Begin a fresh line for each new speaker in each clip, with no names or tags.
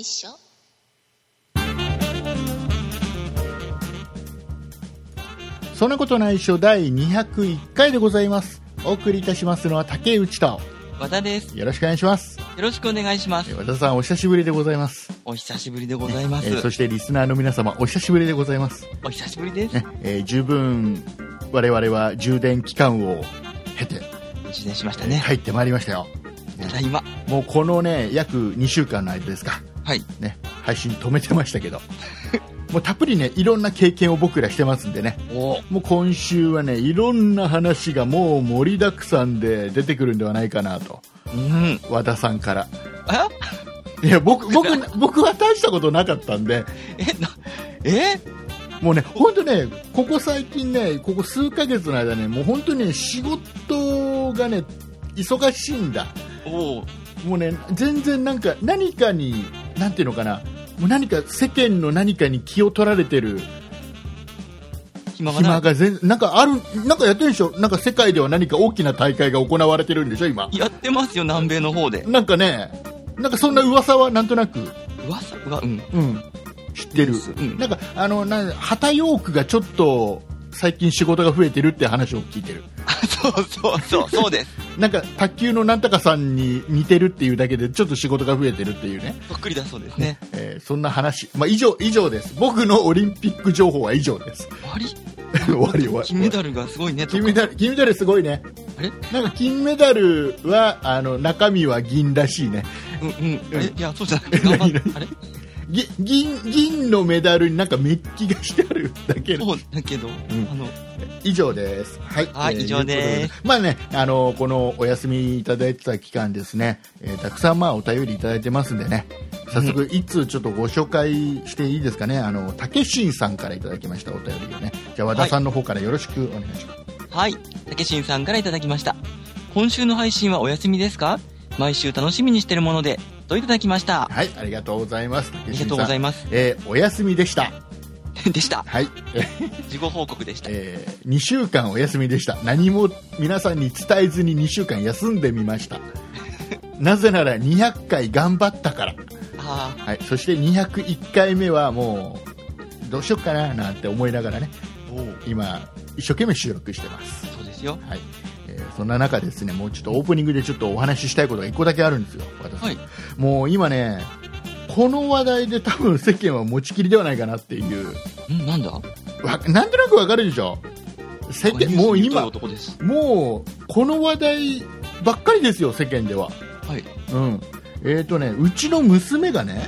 内緒。
そんなことないっしょ第201回でございます。お送りいたしますのは竹内と
和田です。
よろしくお願いします。
よろしくお願いします。
和田さんお久しぶりでございます。
お久しぶりでございます。
そしてリスナーの皆様お久しぶりでございます。
お久しぶりです。
十分我々は充電期間を経て
充電しましたね。
入ってまいりましたよ。
ただいま。
もうこのね約2週間の間ですか。
はい
ね、配信止めてましたけどもうたっぷりねいろんな経験を僕らしてますんでね、もう今週はねいろんな話がもう盛りだくさんで出てくるんではないかなと、和田さんからいや僕は大したことなかったんでもうね本当ねここ最近ねここ数ヶ月の間ねもう本当に、ね、仕事がね忙しいんだ。もうね全然なんか何かになんていうのかなもう何か世間の何かに気を取られてる暇が全然なんかあるなんかやってるでしょ。なんか世界では何か大きな大会が行われてるんでしょ今。
やってますよ南米の方で。
なんかねなんかそんな噂はなんとなく
噂が
知ってる。なんか旗ヨークがちょっと最近仕事が増えてるって話を聞いてる。
そうです。
なんか卓球のなんとかさんに似てるっていうだけでちょっと仕事が増えてるっていうね。
そっくりだそうですね。
そんな話、以上です。僕のオリンピック情報は以上です。終わり
金メダルがすごいね。
金メダルすごいね。なんか金メダルは中身は銀らしいね。
いやそうじゃなくてあれ
銀のメダルになんかメッキがしてあるだけ。
そうだけど、
以上です。はい、
以上です。
まあね、このお休みいただいてた期間ですね、たくさんお便りいただいてますんでね、早速一通ちょっとご紹介していいですかね。竹新さんからいただきましたお便りをね、じゃあ和田さんの方からよろしくお願いします。
はい、竹新さんからいただきました。今週の配信はお休みですか？毎週楽しみにしているものでといただきました。
はい、ありがとうございます。
ありがとうございます。
お休みでした。はい。
事後報告でした。
2週間お休みでした。何も皆さんに伝えずに2週間休んでみました。なぜなら200回頑張ったから。はい。そして201回目はもうどうしよっかななんて思いながらね。今一生懸命収録してます。
そうですよ。
はい。そんな中ですね、もうちょっとオープニングでちょっとお話ししたいことが1個だけあるんですよ。私。はい。もう今ね。この話題で多分世間は持ちきりではないかなっていう。
なんだ？
なんとなくわかるでしょ。世間もう今もうこの話題ばっかりですよ世間では。
はい。
うちの娘がね。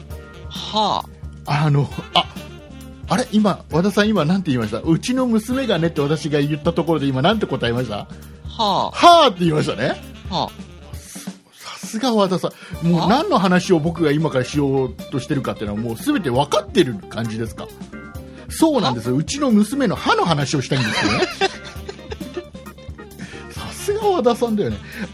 あれ今和田さん今なんて言いました？うちの娘がねって私が言ったところで今なんて答えました？って言いましたね。さすが和田さん。もう何の話を僕が今からしようとしてるかっていうのはもう全て分かってる感じですか？そうなんですよ。うちの娘の歯の話をしたいんですよね。さすが和田さんだよね。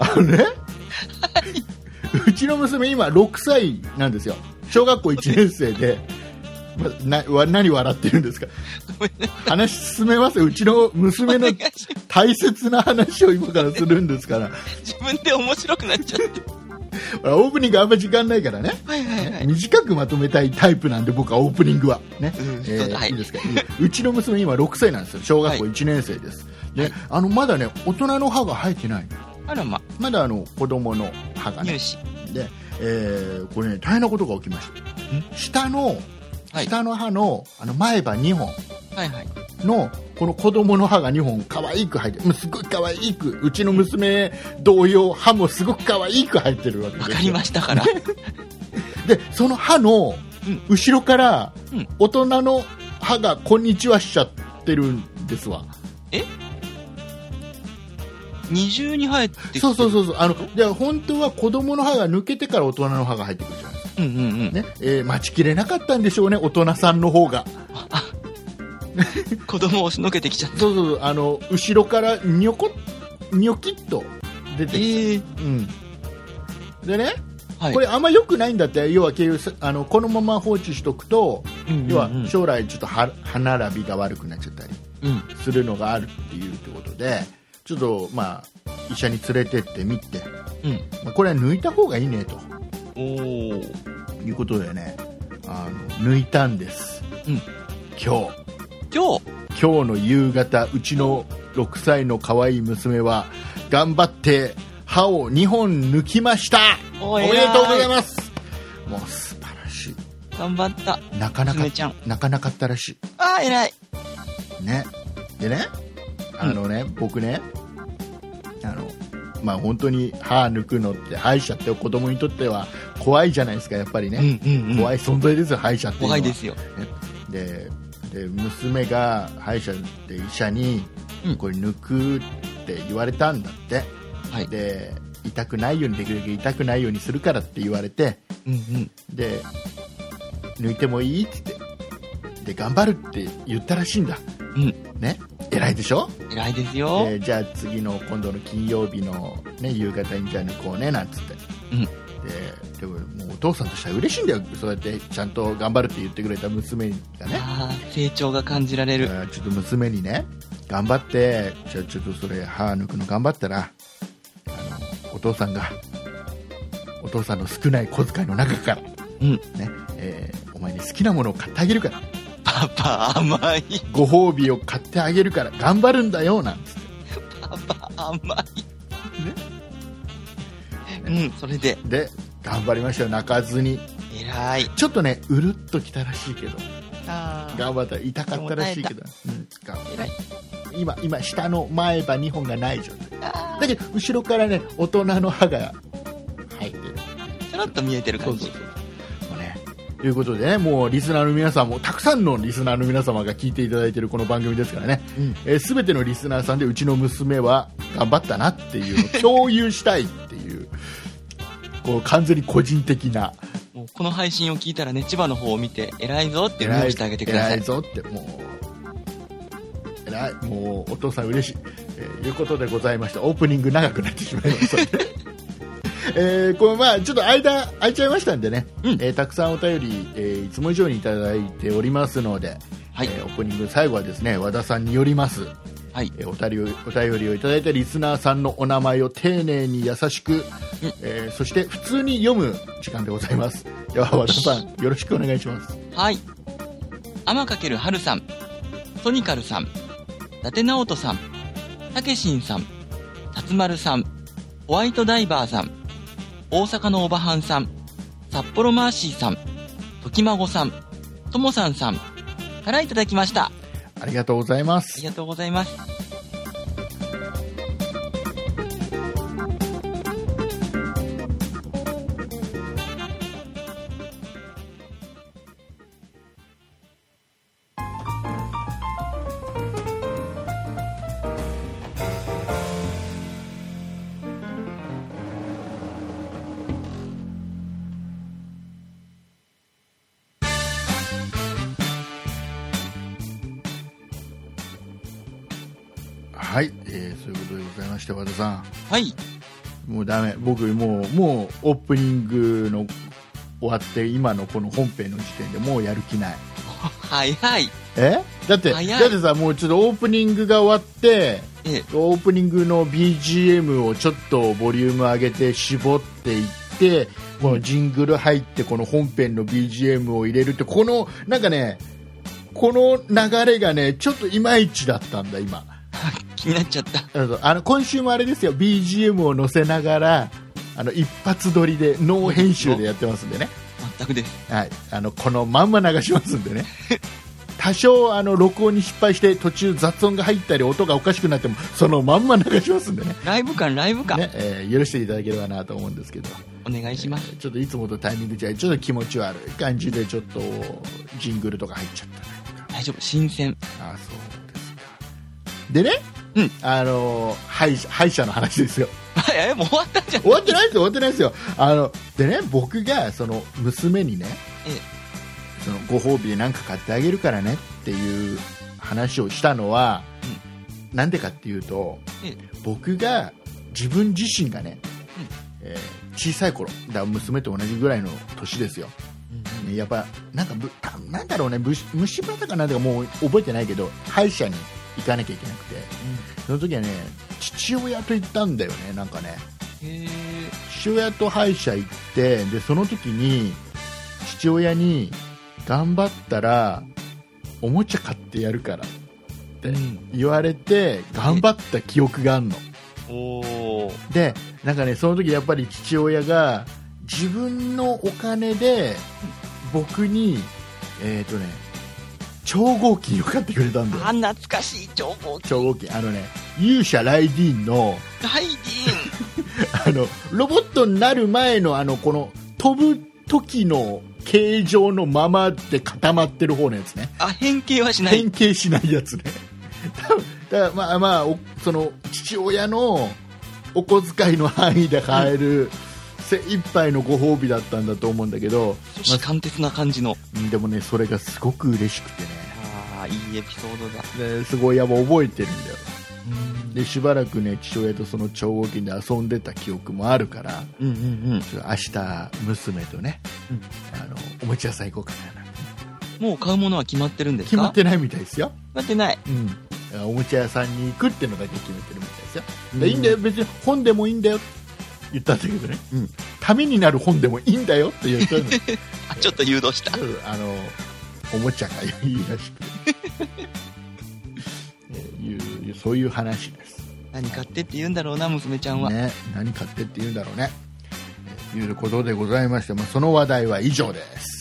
うちの娘今6歳なんですよ。小学校1年生で何笑ってるんですか？話進めますよ。うちの娘の大切な話を今からするんですから。
自分で面白くなっちゃって
オープニングあんま時間ないからね、短くまとめたいタイプなんで僕はオープニングはね、いいですか？うちの娘今6歳なんですよ。小学校1年生です。で、まだね大人の歯が生えてない。まだ子供の歯がね。
乳歯
で、これね大変なことが起きました。下の歯の前歯2本のこの子供の歯が2本可愛く生えてる。すごい可愛く、うちの娘同様歯もすごく可愛く生えてるわけですよ。
わかりましたから
でその歯の後ろから大人の歯がこんにちはしちゃってるんですわ。
二重に生えてる。
そうで本当は子供の歯が抜けてから大人の歯が入ってくるじゃないですか。待ちきれなかったんでしょうね大人さんの方が。
子供を押しのけてきちゃった。
後ろからニョキッと出てきた。でね、これあんま良くないんだって。要はこのまま放置しとくと、要は将来ちょっと歯並びが悪くなっちゃったりするのがあるっていうってことで、ちょっと医者に連れてってみて、これは抜いた方がいいねということでね、抜いたんです、
うん、
今日の夕方、うちの6歳の可愛い娘は頑張って歯を2本抜きました。おめでとうございます。もう素晴らしい。
頑張った。
泣かなかったらしい。
ああ、偉い。
ね。でね、僕ね、まあ本当に歯抜くのって歯医者って子供にとっては怖いじゃないですか、やっぱりね。怖い存在ですよ、歯医者っていうのは。
怖いですよ。
で娘が歯医者で医者に、これ抜くって言われたんだって。はい、で痛くないように、できるだけ痛くないようにするからって言われて、で抜いてもいいって言ってで頑張るって言ったらしいんだ、ね、偉いでしょ。
偉いですよ。
じゃあ次の今度の金曜日の、ね、夕方にじゃあ抜こうねなんつって、でももうお父さんとしては嬉しいんだよ、そうやってちゃんと頑張るって言ってくれた娘がね。
成長が感じられる。
ちょっと娘にね、頑張って、じゃあちょっとそれ歯抜くの頑張ったら、お父さんの少ない小遣いの中から、お前に好きなものを買ってあげるから、
パパ甘い、
ご褒美を買ってあげるから頑張るんだよなんつって、
パパ甘いね、それで
頑張りましたよ、泣かずに。
偉い。
ちょっとねうるっときたらしいけど、頑張ったら痛かったらしいけど、偉い。今下の前歯2本がない状態だけど、後ろからね大人の歯が入ってる、
ちょろっと見えてる感じ。
もうね、ということでね、もうリスナーの皆さんもたくさんのリスナーの皆様が聞いていただいているこの番組ですからね、全てのリスナーさんでうちの娘は頑張ったなっていうのを共有したいっていうこう完全に個人的な、
もうこの配信を聞いたらね、千葉の方を見て偉いぞっていうのをしてあげてください。
偉いぞって、もうお父さん嬉しい、いうことでございました。オープニング長くなってしまいましたこれちょっと間空いちゃいましたんでね、たくさんお便り、いつも以上にいただいておりますので、オープニング最後はですね、和田さんによります、お便りをいただいたリスナーさんのお名前を丁寧に優しく、そして普通に読む時間でございます。では和田さん、よろしくお願いします。
はい。天×春さん、ソニカルさん、伊達直人さん、たけしんさん、辰丸さん、ホワイトダイバーさん、大阪のおばはんさん、札幌マーシーさん、ときまごさん、ともさんさんからいただきました。
ありがとうございます。
ありがとうございます。
はい、そういうことでございまして、和田さん。
はい。
もうダメ。僕もうオープニングの終わって今のこの本編の時点でもうやる気ない。
早い。
だってさ、もうちょっとオープニングが終わって、オープニングの BGM をちょっとボリューム上げて絞っていって、このジングル入ってこの本編の BGM を入れるって、このなんかね、この流れがねちょっといまいちだったんだ今。
気になっちゃった。
今週もあれですよ、 BGM を載せながら一発撮りでノー編集でやってますんでね。
全くです。
はい、このまんま流しますんでね多少録音に失敗して途中雑音が入ったり音がおかしくなってもそのまんま流しますんでね。
ライブ感、ね、
許していただければなと思うんですけど、
お願いします。
ちょっといつもとタイミング違い、ちょっと気持ち悪い感じでちょっとジングルとか入っちゃったね。
大丈夫、新鮮。
そうですか。でね、歯医者の話ですよ。
もう終わったんじゃん。
終わってないですよ。でね、僕がその娘にね、そのご褒美で何か買ってあげるからねっていう話をしたのは、なんでかっていうと、僕が自分自身がね、小さい頃だから娘と同じぐらいの年ですよ。やっぱなんだろうね、虫歯だかなんだかもう覚えてないけど歯医者に行かなきゃいけなくて、その時はね父親と行ったんだよね。なんかね、父親と歯医者行って、でその時に父親に頑張ったらおもちゃ買ってやるからって言われて頑張った記憶があるの。
お
でなんかね、その時やっぱり父親が自分のお金で僕に超合金を買ってくれたんだよ。
懐かしい超合金。
超合金、勇者ライディーンの
ライディーン
ロボットになる前のこの飛ぶ時の形状のままで固まってる方のやつね。
変形はしない。
変形しないやつね。だからまあその父親のお小遣いの範囲で買える、精一杯のご褒美だったんだと思うんだけど、
貫徹な感じの。
でもね、それがすごく嬉しくてね。
いいエピソードだ。
ですごいやっぱ覚えてるんだよ。でしばらくね、父親とその超合金で遊んでた記憶もあるから、明日娘とね、おもちゃ屋さん行こうかな。
もう買うものは決まってるんですか？
決まってないみたいですよ。
決まってない。
おもちゃ屋さんに行くっていうのだけ決めてるみたいですよ。いいんだよ、別に本でもいいんだよって言ったんだけどね、ためになる本でもいいんだよって言ったの。
ちょっと誘導した。
おもちゃがいいらしくそういう話です。
何買ってって言うんだろうな、娘ちゃんは。
ね、何買ってって言うんだろうね。いうことでございまして、その話題は以上です。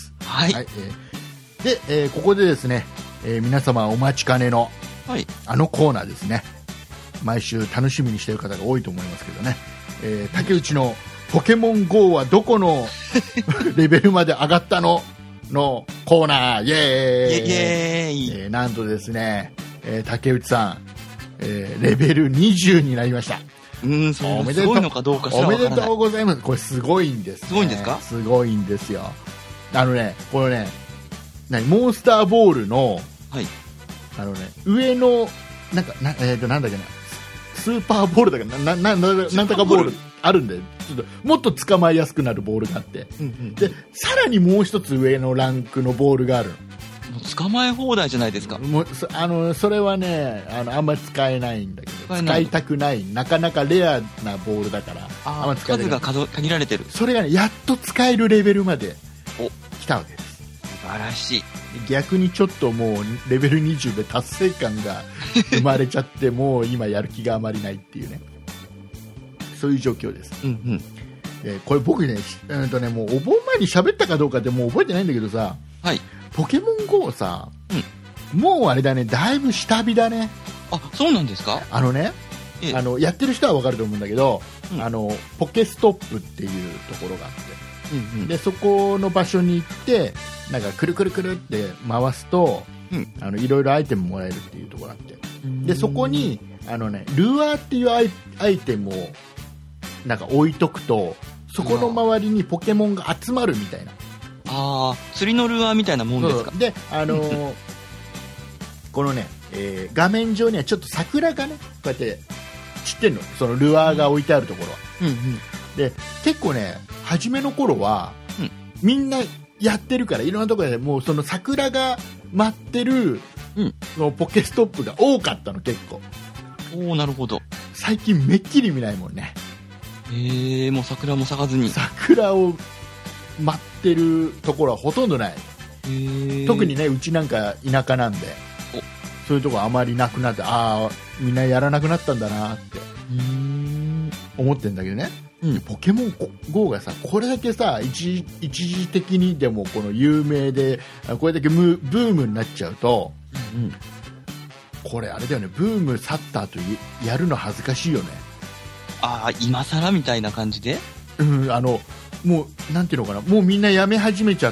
はい。
で、ここでですね、皆様お待ちかねの、あのコーナーですね。毎週楽しみにしている方が多いと思いますけどね。竹内のポケモン GO はどこのレベルまで上がったのコーナー、イエーイ。なんとですね、竹内さん、レベル20になりました。
そうすごいのかどうかすらわからない。
おめでとうございます。これすごいんです、ね。
すごいんですか？
すごいんですよ。これね、モンスターボールの、上のなんだっけな、スーパーボールだかなんとかボールあるんで、ちょっともっと捕まえやすくなるボールがあって、でさらにもう一つ上のランクのボールがある。
捕まえ放題じゃないですか。
それはね、あんまり使えないんだけど、使いたくない、なかなかレアなボールだからあんま使えない。
数が限られてる。
それがね、やっと使えるレベルまで来たわけです。
素晴らしい。
逆にちょっともうレベル20で達成感が生まれちゃってもう今やる気があまりないっていうね、そういう状況です。これ僕ね、もうお盆前に喋ったかどうかってもう覚えてないんだけどさ、ポケモン GO さ、もうあれだね、だいぶ下火だね。
そうなんですか？
やってる人は分かると思うんだけど、ポケストップっていうところがあって、でそこの場所に行ってなんかくるくるくるって回すと、いろいろアイテムもらえるっていうところがあって、でそこにルアーっていうアイテムをなんか置いとくと、そこの周りにポケモンが集まるみたいな。
釣りのルアーみたいなもんですか？
でこのね、画面上にはちょっと桜がね、こうやって散ってるの、そのルアーが置いてあるところは。で結構ね、初めの頃は、みんなやってるから、いろんなところでもうその桜が待ってる、そのポケストップが多かったの、結構。
なるほど。
最近めっきり見ないもんね。
もう桜も咲かずに。
桜を待ってるところはほとんどない。特にね、うちなんか田舎なんで、そういうところあまりなくなって、みんなやらなくなったんだなって思ってるんだけどね。ポケモン GO がさ、これだけさ、一時的にでもこの有名でこれだけブームになっちゃうと、これあれだよね、ブーム去った後やるの恥ずかしいよね。
今更みたいな感じで、
もうなんていうのかな、もうみんなやめ始めちゃって、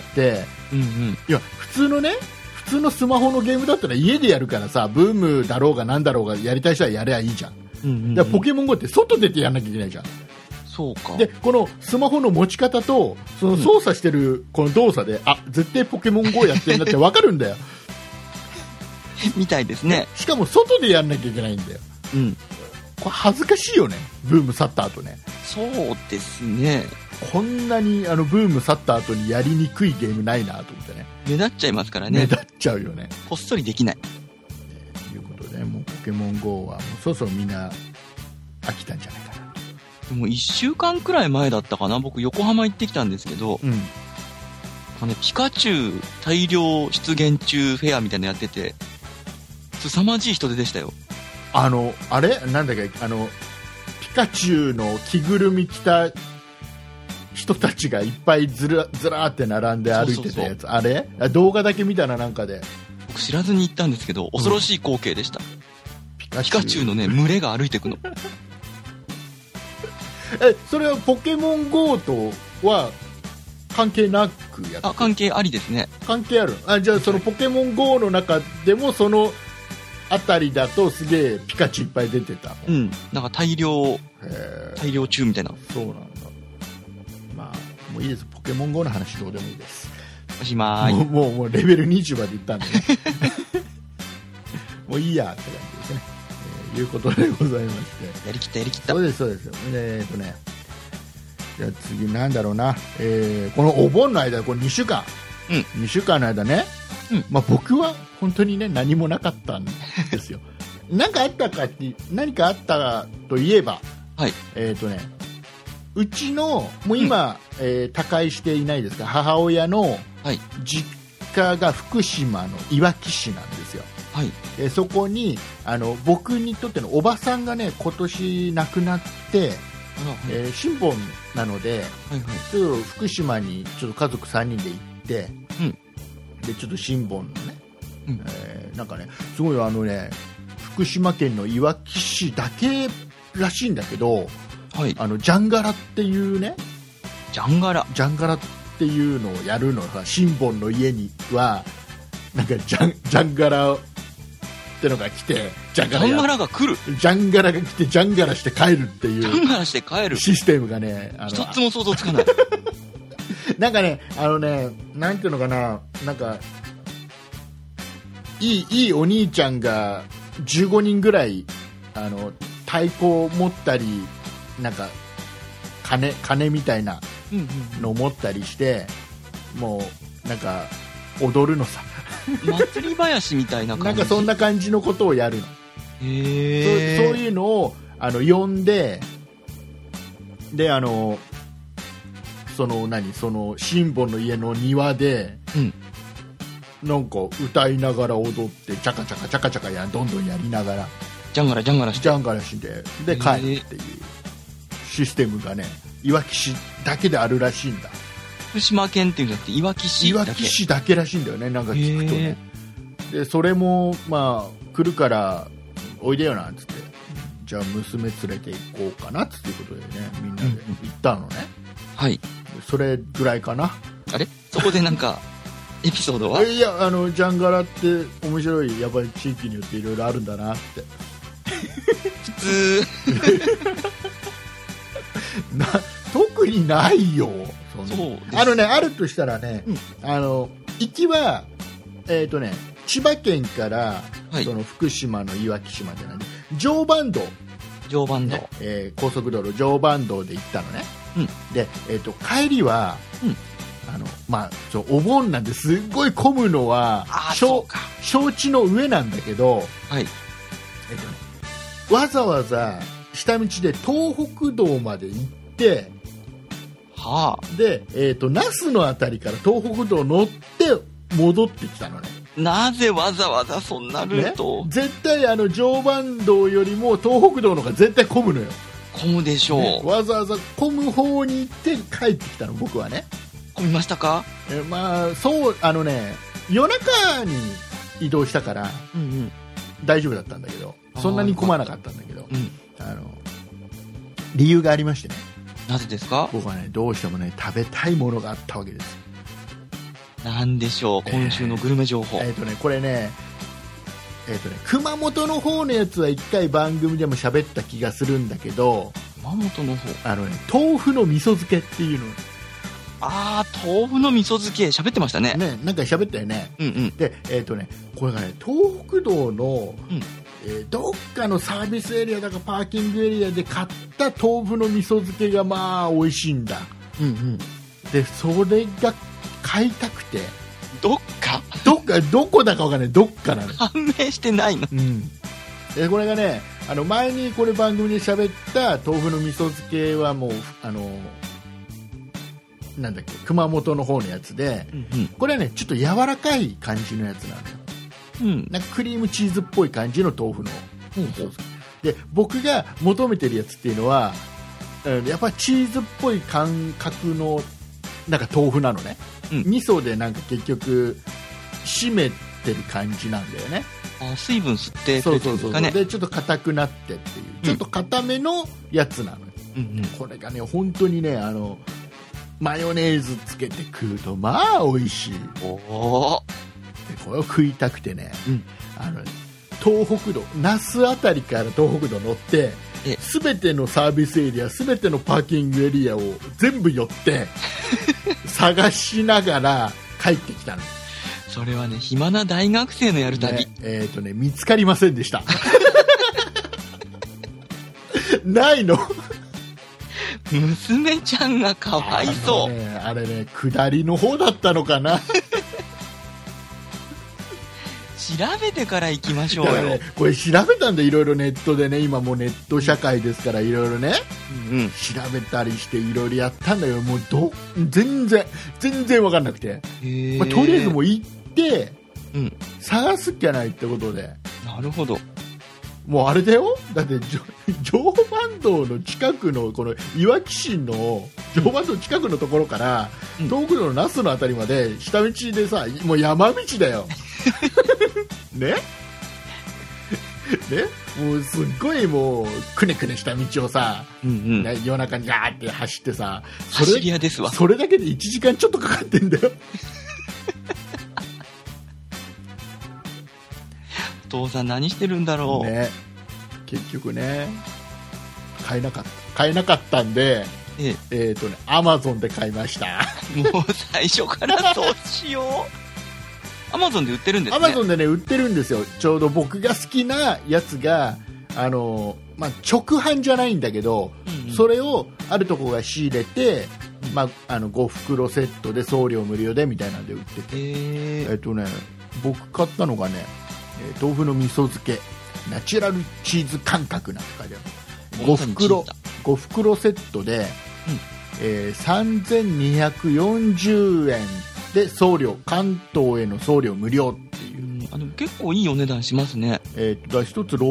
いや普通のスマホのゲームだったら家でやるからさ、ブームだろうがなんだろうがやりたい人はやればいいじゃん。だからポケモン GO って外出てやんなきゃいけないじゃん。
そうか。
でこのスマホの持ち方とその操作してるこの動作で、絶対ポケモン GO やってるんだって分かるんだよ。
みたいですね。
しかも外でやんなきゃいけないんだよ。これ恥ずかしいよね、ブーム去った後ね。
そうですね。
こんなにブーム去った後にやりにくいゲームないなと思ってね。
目立っちゃいますからね。
目立っちゃうよね。
こっそりできない。
ということで、もうポケモン GO はもうそろそろみんな飽きたんじゃないかな。
でも1週間くらい前だったかな、僕横浜行ってきたんですけど、 かね、ピカチュウ大量出現中フェアみたいなのやってて、凄まじい人手でしたよ。
あれなんだっけ、ピカチュウの着ぐるみ着た人たちがいっぱいずらーって並んで歩いてたやつ。
そう
あれ動画だけ見たらなんかで。
僕知らずに行ったんですけど、恐ろしい光景でした。ピカチュウのね、群れが歩いていくの。
それはポケモン GO とは関係なくやってる？
関係ありですね。
関係ある。じゃあそのポケモン GO の中でもそのあたりだとすげえピカチュウいっぱい出てた。
うん。なんか大量中みたいな。
そうなんだ。まあもういいです。ポケモン GO の話どうでもいいです。
おしまい。
もうレベル20までいったんで、ね、もういいやって感じですね。いうことでございまして。
やりきった。
そうです。じゃあ次なんだろうな。このお盆の間、この2週間。2週間の間ね。まあ僕は本当にね、何もなかったんですよ。何かあったといえば、
はい。
うちの、もう今、他界していないですが、母親の実家が福島のいわき市なんですよ。
はい。
そこに僕にとってのおばさんがね、今年亡くなって、新盆なので、ちょっと福島にちょっと家族3人で行って、でちょっと新盆のね、なんかね、すごい福島県のいわき市だけらしいんだけど、ジャンガラっていうね、ジャンガラっていうのをやるのさ、新盆の家にはなんかジャンガラってのが来て、ジャンガラが来る、ジャンガラが来てジャンガラして帰るっていう、ジャンガラして帰るシステムがね、
一つも想像つかない。
なんかね、なんていうのかな、なんかいいお兄ちゃんが15人ぐらい太鼓を持ったり、なんか鐘みたいなのを持ったりして、もうなんか踊るのさ。
祭り林みたいな感じ。
なんかそんな感じのことをやるの。そういうのを呼んで、でその新盆の家の庭で、なんか歌いながら踊って、チャカチャカどんどんやりながら
ジャンガラして
で帰るっていうシステムがね、いわき市だけであるらしいんだ。
福島県っていうんじゃなくていわき市
だけらしいんだよね。なんか聞くとね。でそれもまあ来るからおいでよなんつって、じゃあ娘連れて行こうかなっていうことでね、みんなで行ったのね。
はい。
それぐらいかな。
あれ、そこでなんかエピソードは？
いや、ジャンガラって面白い、やっぱり地域によっていろいろあるんだなって。
普通
特にないよ。
そう
あるとしたらね、行きは千葉県から、その福島のいわき市までなんで、常磐道、高速道路常磐道で行ったのね。で、帰りは、まあ、お盆なんですっごい混むのは承知の上なんだけど、わざわざ下道で東北道まで行って、で、那須のあたりから東北道乗って戻ってきたのね。
なぜわざわざそんなルートを、
絶対常磐道よりも東北道の方が絶対混むのよ。
混むでしょう、
わざわざ混む方に行って帰ってきたの、僕はね。
混みましたか？
まあそう夜中に移動したから、大丈夫だったんだけど、そんなに混まなかったんだけど、理由がありましてね。
なぜですか？
僕はね、どうしてもね、食べたいものがあったわけです。
なんでしょう、今週のグルメ情報。
これね、熊本の方のやつは一回番組でも喋った気がするんだけど、
熊本の方、
豆腐の味噌漬けっていうの。
豆腐の味噌漬け喋ってましたね。
なんか喋ったよね。で、これがね、東北道の、どっかのサービスエリアだかパーキングエリアで買った豆腐の味噌漬けがまあ美味しいんだ。で、それが買いたくて、どこだかわかんない、どっかなの。
判明してないの。
でこれがね、前にこれ番組で喋った豆腐の味噌漬けはもうなんだっけ、熊本の方のやつで、これはねちょっと柔らかい感じのやつなのよ、なんかクリームチーズっぽい感じの豆腐の、で僕が求めてるやつっていうのは、やっぱりチーズっぽい感覚のなんか豆腐なのね、味噌でなんか結局締めてる感じなんだよね。
水分吸ってくれてるんですかね。
でちょっと硬くなってっていう、ちょっと硬めのやつなのよ、これがね本当にねマヨネーズつけて食うとまあ美味しい。でこれを食いたくてね、東北道那須あたりから東北道乗って全てのサービスエリア全てのパーキングエリアを全部寄って探しながら帰ってきたの。
それはね暇な大学生のやる旅、
見つかりませんでしたないの
娘ちゃんがかわいそう。
あれね下りの方だったのかな
調べてから行きましょうよ、
ね、これ調べたんでいろいろネットでね、今もうネット社会ですからいろいろね、調べたりしていろいろやったんだけど、もう全然分かんなくて、とりあえずもう行って、探すっきゃないってことで。
なるほど。
もうあれだよ、だって常磐道の近くのこのいわき市の常磐道近くのところから、東北道の那須のあたりまで下道でさ、もう山道だよねもうすっごいもうくねくねした道をさ、ね、夜中にガーって走ってさ、
走り屋ですわ。
それだけで1時間ちょっとかかってんだよ
お父さん何してるんだろう、
ね、結局ね買えなかったんで、アマゾンで買いました
もう最初からそうしようアマゾンで売ってるんですね。
アマゾンでね売ってるんですよ。ちょうど僕が好きなやつが直販じゃないんだけど、それをあるとこが仕入れて、5袋セットで送料無料でみたいなんで売ってて、僕買ったのがね、豆腐の味噌漬けナチュラルチーズ感覚なんて書いてある。5袋セットで、3240円で送料、関東への送料無料っていう、
結構いいお値段しますね。
1つ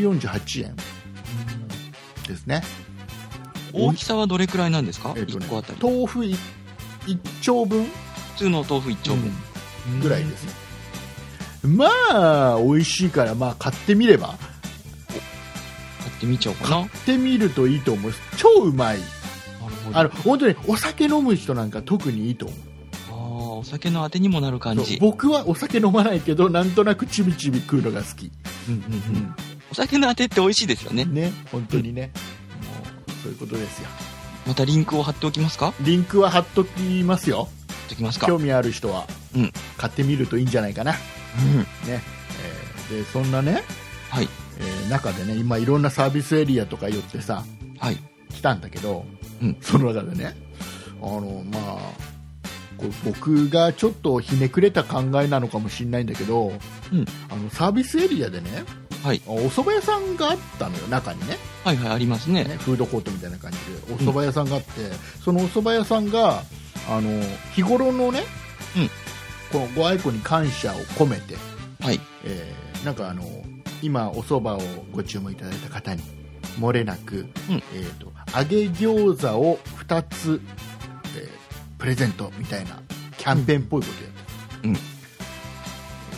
648円ですね。
大きさはどれくらいなんですか、1個あたり。
豆腐 1丁分、
普通の豆腐1丁分、
ぐらいですね。まあ美味しいから、買ってみれば。
買ってみちゃおうかな。
買ってみるといいと思う。超うまい。本当にお酒飲む人なんか特にいいと思う。
お酒のあてにもなる感じ。
僕はお酒飲まないけどなんとなくちびちび食うのが好き。
お酒のあてって美味しいですよね。
ね、本当にね、もうそういうことですよ。
またリンクを貼っておきますか。
リンクは貼っときますよ。
貼っときますか。
興味ある人は、買ってみるといいんじゃないかな。ね、でそんなね、中でね今いろんなサービスエリアとか寄ってさ、来たんだけど、その中でねこれ僕がちょっとひねくれた考えなのかもしれないんだけど、サービスエリアでね、お蕎麦屋さんがあったのよ、中にね。
ありますね。
フードコートみたいな感じでお蕎麦屋さんがあって、そのお蕎麦屋さんが日頃のね、このご愛顧に感謝を込めて、なんか今お蕎麦をご注文いただいた方に漏れなく、揚げ餃子を2つ、プレゼントみたいなキャンペーンっぽいことやって、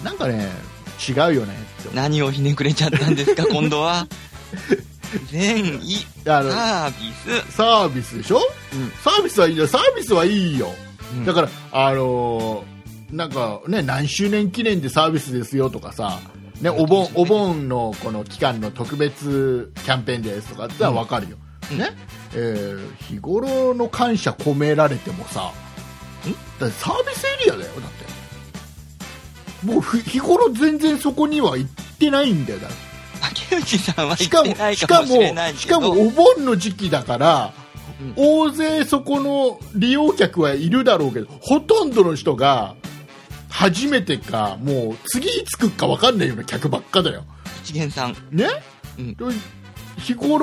なんかね違うよねって。
何をひねくれちゃったんですか今度は。善意サ
ービスでしょ、サービスはいいよ、サービスはいいよ、だからなんかね、何周年記念でサービスですよとかさ、ね、お盆のこの期間の特別キャンペーンですとかってのは分かるよ、ね、日頃の感謝込められてもさ、だってサービスエリアだよ。だってもう日頃全然そこには行ってないんだよ。だ
竹内さんは行ってないかもしれないけど、
しかもお盆の時期だから、大勢そこの利用客はいるだろうけど、ほとんどの人が初めてかもう次いつ来るか分かんないような客ばっかだよ。
一元さん
ね、日頃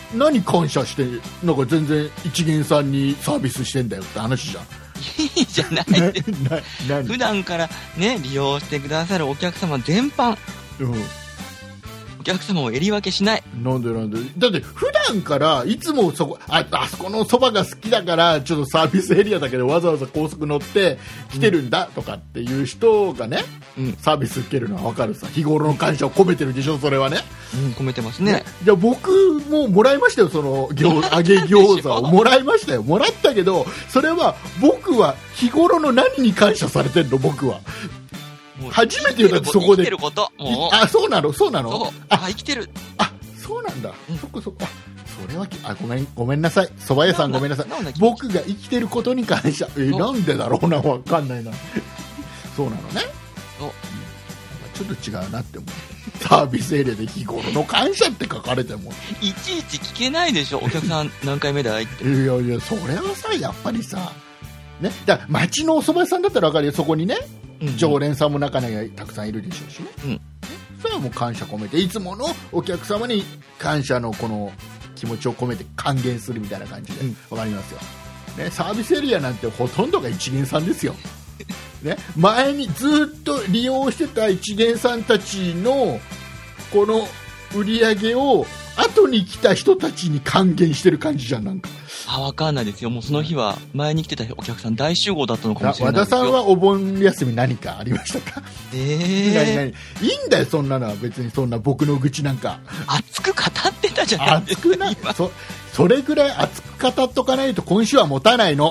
何感謝してなんか全然一元さんにサービスしてんだよって話じゃん。
いいじゃないって
何
普段からね利用してくださるお客様全般、お客様を襟分けしない。
なんでだって普段からいつもあそこのそばが好きだからちょっとサービスエリアだけどわざわざ高速乗って来てるんだとかっていう人がね、サービス受けるのは分かるさ。日頃の感謝を込めてるでしょそれはね。
込めてますね。
じゃあ僕ももらいましたよ、その揚げ餃子をもらいましたよ。もらったけどそれは僕は日頃の何に感謝されてんの。僕は初めて言うだってそこで
生きてることもう
そうなの
そう生きてる。
そうなんだ、それはごめんなさい、蕎麦屋さんごめんなさい。僕が生きてることに感謝。なんでだろうな、分かんないな。そうなのね。ちょっと違うなって思う。サービスエリアで日頃の感謝って書かれても
いちいち聞けないでしょ。お客さん何回目だいって。
いやそれはさやっぱりさね、だから町のお蕎麦屋さんだったら分かるよ。そこにね、常連さんも中にはたくさんいるでしょうしね、それはもう感謝込めていつものお客様に感謝のこの気持ちを込めて還元するみたいな感じで、分かりますよ、ね、サービスエリアなんてほとんどが一元さんですよ、ね、前にずっと利用してた一元さんたちのこの売り上げを後に来た人たちに還元してる感じじゃん。なんか
分かんないですよ。もうその日は前に来てたお客さん大集合だったのかもしれないですよ。
和田さんはお盆休み何かありましたか？何いいんだよそんなのは。別にそんな僕の愚痴なんか
熱く語ってたじゃないですか。
熱くないそれぐらい熱く語っとかないと今週は持たないの。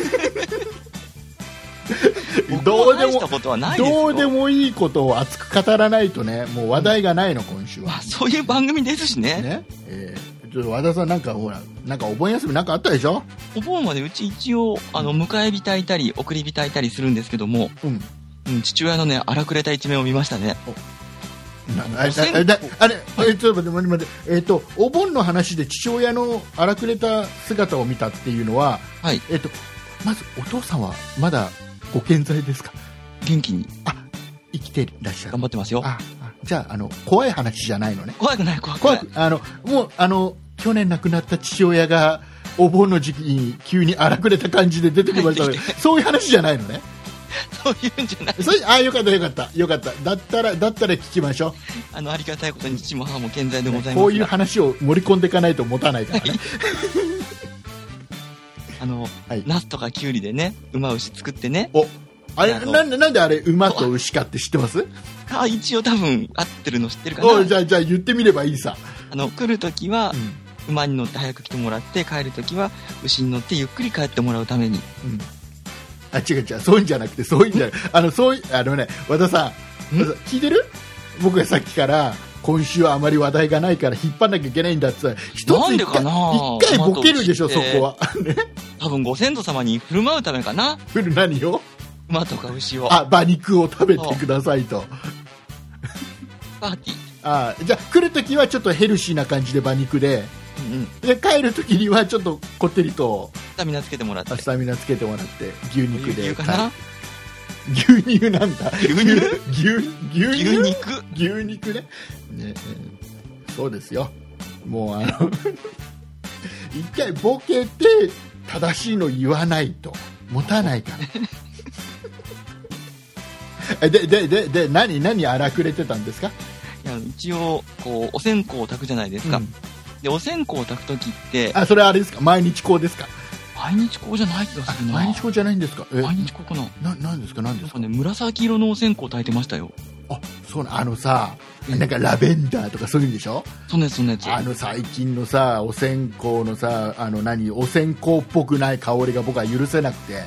どうでもいいことを熱く語らないとね、もう話題がないの今週は。
そういう番組ですしね。
ちょっと和田さんなんかほらなんかお盆休みなんかあったでしょ？
お盆までうち一応迎え火いたり送り火いたりするんですけども、父親のね荒くれた一面を見ましたね。
あれちょっと待って、お盆の話で父親の荒くれた姿を見たっていうのは、まずお父さんはまだご健在ですか？
元気に
生きていらっしゃる。
頑張ってますよ。
じゃあ怖い話じゃないのね。
怖くない
もう去年亡くなった父親がお盆の時期に急に荒くれた感じで出てきましたので、そういう話じゃないのね。
そういうんじゃない。
よかっただったら聞きましょう。
ありがたいことに父も母も健在でございます。
こういう話を盛り込んでいかないと持たないからね。
ナスとかキュウリでね馬牛作ってね。
なんであれ馬と牛かって知ってます？
一応多分合ってるの知ってるかな。
じゃあ言ってみればいいさ。
来るときは、馬に乗って早く来てもらって、帰るときは牛に乗ってゆっくり帰ってもらうために。
違うそういうんじゃなくて、そういうんじゃない和田さん聞いてる？僕がさっきから今週はあまり話題がないから引っ張んなきゃいけないんだって。
なんでかな。
一回ボケるでしょそこは。
多分ご先祖様に振る舞うためかな。
何を？
馬とか牛を。
馬肉を食べてくださいと。
パーティ
ー。じゃあ来るときはちょっとヘルシーな感じで馬肉で、で帰るときにはちょっとこってりと
スタミナつけてもらって
牛肉で。
牛かな。
牛乳なんだ。牛肉ね。そうですよ。もう一回ボケて正しいの言わないと持たないから。で何荒くれてたんですか？
一応お線香を炊くじゃないですか。でお線香を炊くときって
それはあれですか？毎日香ですか？
毎日香じゃない気がするな。
毎日香じゃないんですか？
毎日香かな。
なんですか？
紫色のお線香を炊いてましたよ。
そうなさ、なんかラベンダーとかそういうんでしょ？
そうです
最近のさお線香のさお線香っぽくない香りが僕は許せなくて、